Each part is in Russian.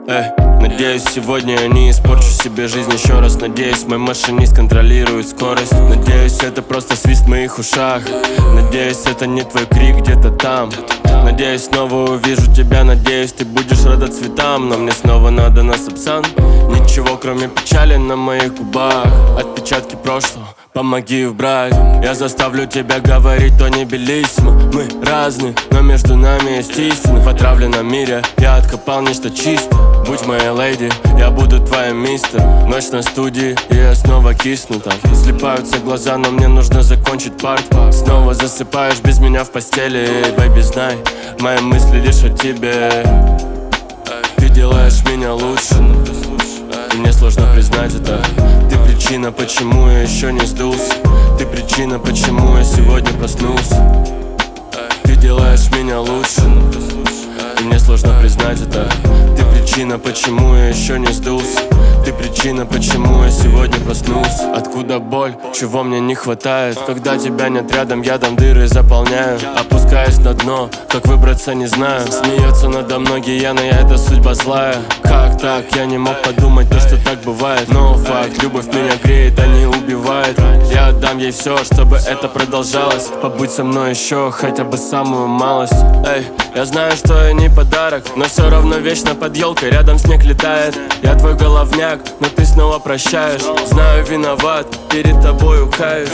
Надеюсь, сегодня я не испорчу себе жизнь еще раз. Надеюсь, мой машинист контролирует скорость. Надеюсь, это просто свист в моих ушах. Надеюсь, это не твой крик где-то там. Надеюсь, снова увижу тебя. Надеюсь, ты будешь рада цветам. Но мне снова надо на Сапсан. Ничего, кроме печали на моих губах. Отпечатки прошлого, помоги убрать. Я заставлю тебя говорить, то не белиссимо. Мы разные, но между нами есть истина. В отравленном мире я откопал нечто чистое. Будь моей леди, я буду твоим мистер. Ночь на студии, и я снова кисну там. Слипаются глаза, но мне нужно закончить парт. Снова засыпаешь без меня в постели. Бэйби, знай, мои мысли лишь о тебе. Ты делаешь меня лучше, и мне сложно признать это. Ты причина, почему я еще не сдулся. Ты причина, почему я сегодня проснулся. Ты делаешь меня лучше, и мне сложно признать это. Ты причина, почему я еще не сдулся. Ты причина, почему я сегодня проснулся. Откуда боль, чего мне не хватает? Когда тебя нет рядом, я дам дыры заполняю. Опускаюсь на дно, как выбраться не знаю. Смеется надо мной гиена, это судьба злая. Как так, я не мог подумать то, что так бывает. Но факт, любовь меня греет, а не убивает. Я отдам ей все, чтобы это продолжалось. Побудь со мной еще, хотя бы самую малость. Я знаю, что я не подарок, но все равно вечно под елкой рядом снег летает. Я твой головняк, но ты снова прощаешь. Знаю, виноват, перед тобою каюсь.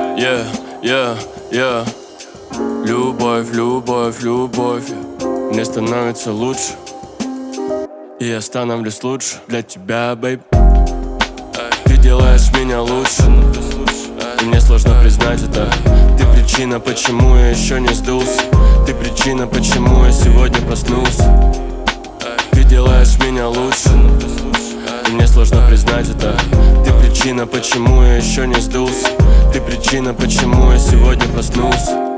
Любовь, любовь, любовь. Мне становится лучше, и я становлюсь лучше для тебя, бэйб. Ты делаешь меня лучше, и мне сложно признать это. Ты причина, почему я еще не сдулся. Ты причина, почему я сегодня проснулся. Ты делаешь меня лучше, и мне сложно признать это. Ты причина, почему я еще не сдулся. Ты причина, почему я сегодня проснулся.